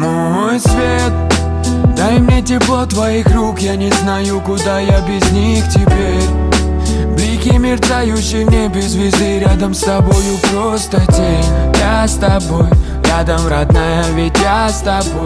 мой свет. Дай мне тепло твоих рук, я не знаю, куда я без них теперь. Блики мерцающие в небе звезды, рядом с тобою просто тень. Я с тобой, рядом, родная, ведь я с тобой.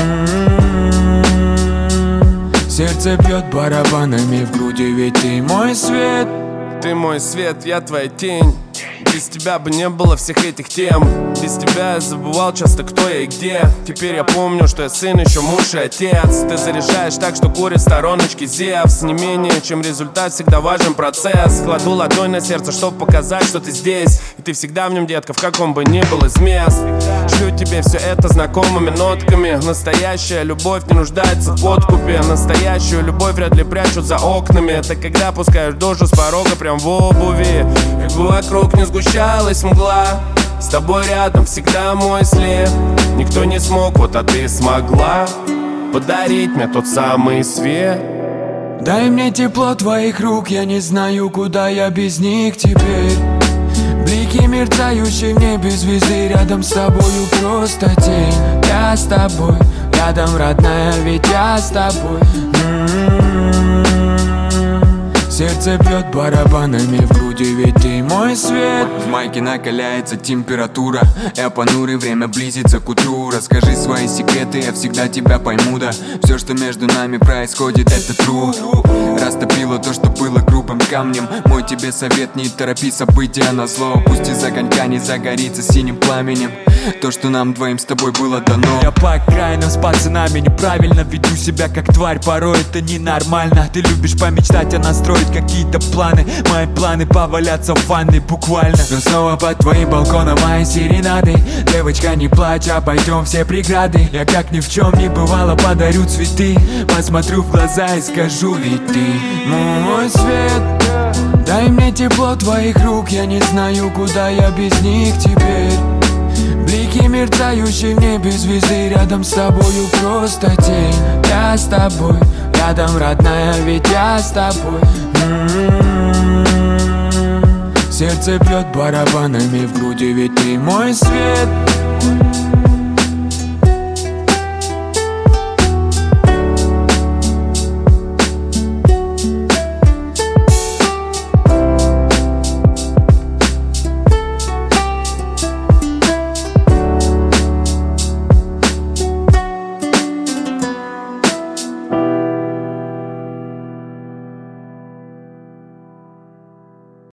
Сердце бьет барабанами в груди, ведь ты мой свет. Ты мой свет, я твоя тень. Без тебя бы не было всех этих тем. Без тебя я забывал часто, кто я и где. Теперь я помню, что я сын, еще муж и отец. Ты заряжаешь так, что курит стороночки Зевс. Не менее, чем результат, всегда важен процесс. Кладу ладонь на сердце, чтобы показать, что ты здесь. И ты всегда в нем, детка, в каком бы ни был из мест. Шлю тебе все это знакомыми нотками. Настоящая любовь не нуждается в подкупе. Настоящую любовь вряд ли прячут за окнами. Это когда пускаешь дождь с порога прям в обуви. Как бы вокруг не сгущалась мгла, с тобой рядом всегда мой след. Никто не смог, вот а ты смогла подарить мне тот самый свет. Дай мне тепло твоих рук, я не знаю, куда я без них теперь. Блики мерцающие в небе звезды, рядом с тобою просто тень. Я с тобой, рядом, родная, ведь я с тобой. Сердце бьет барабанами в груди, ведь ты мой свет. В майке накаляется температура, я понурый, время близится к утру. Расскажи свои секреты, я всегда тебя пойму, да. Все, что между нами происходит, это true. Растопило то, что было грубым камнем. Мой тебе совет, не торопи события на зло. Пусть из огонька не загорится синим пламенем то, что нам двоим с тобой было дано. Я по окраинам с пацанами неправильно веду себя как тварь, порой это ненормально. Ты любишь помечтать, а настроить какие-то планы. Мои планы поваляться в ванной буквально. Но снова под твоим балконом мои серенады. Девочка, не плачь, обойдем все преграды. Я как ни в чем не бывало подарю цветы. Посмотрю в глаза и скажу, ведь ты мой свет. Дай мне тепло твоих рук, я не знаю, куда я без них теперь. Блики мерцающие в небе звезды, рядом с тобою просто тень. Я с тобой, рядом, родная, ведь я с тобой. Сердце бьет барабанами в груди, ведь ты мой свет.